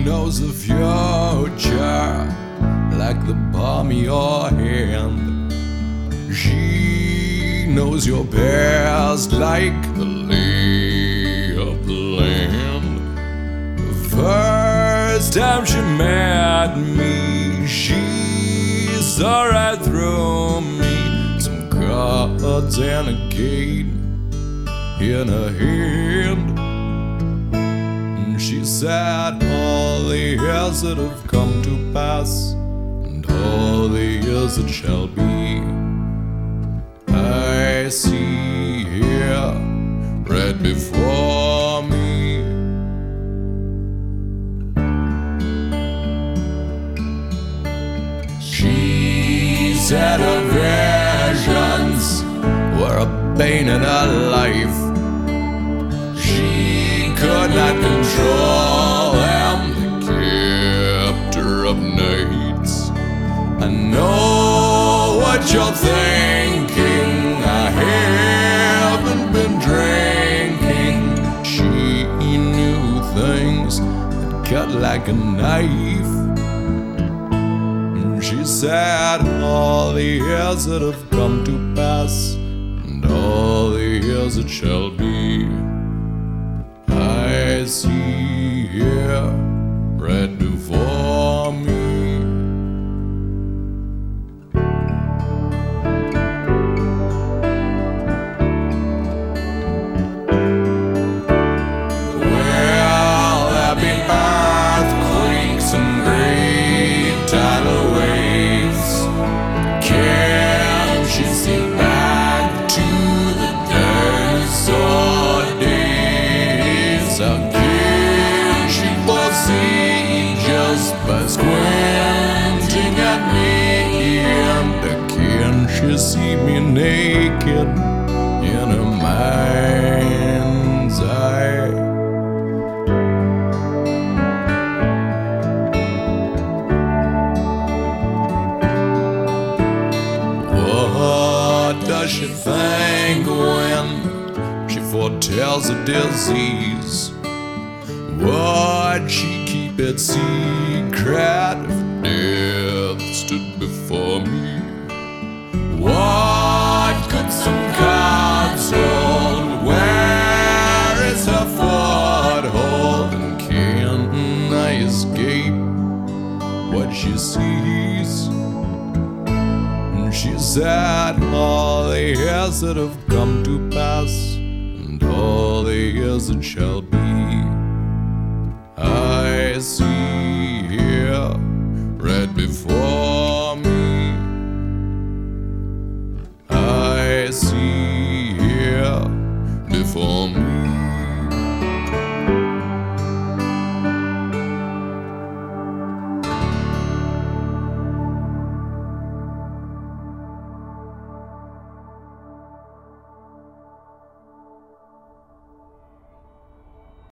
knows the future like the palm of your hand. She knows your past like the lay of the land. The first time she met me, she saw right through me. Some cards and a cane in her hand. She said, all the years that have come to pass, and all the years that shall be, I see here, right before me. She said her visions were a pain in her life. She could not control them, they kept her up nights. I know what you're thinking, I haven't been drinking. She knew things that cut like a knife. She said all the years that have come to pass, and all the years that shall be, I see here right before me. Well, there be earthquakes and great tidal waves. Can she see back to the dinosaur days? Can she foresee just by squinting at me? And can she see me naked in her mind's eye? What does she think when she foretells a disease? Would she keep it secret if death stood before me? What could some cards hold? Where is her foothold? And can I escape what she sees? She said all the years that have come to pass, and all the years that shall be, I see here right before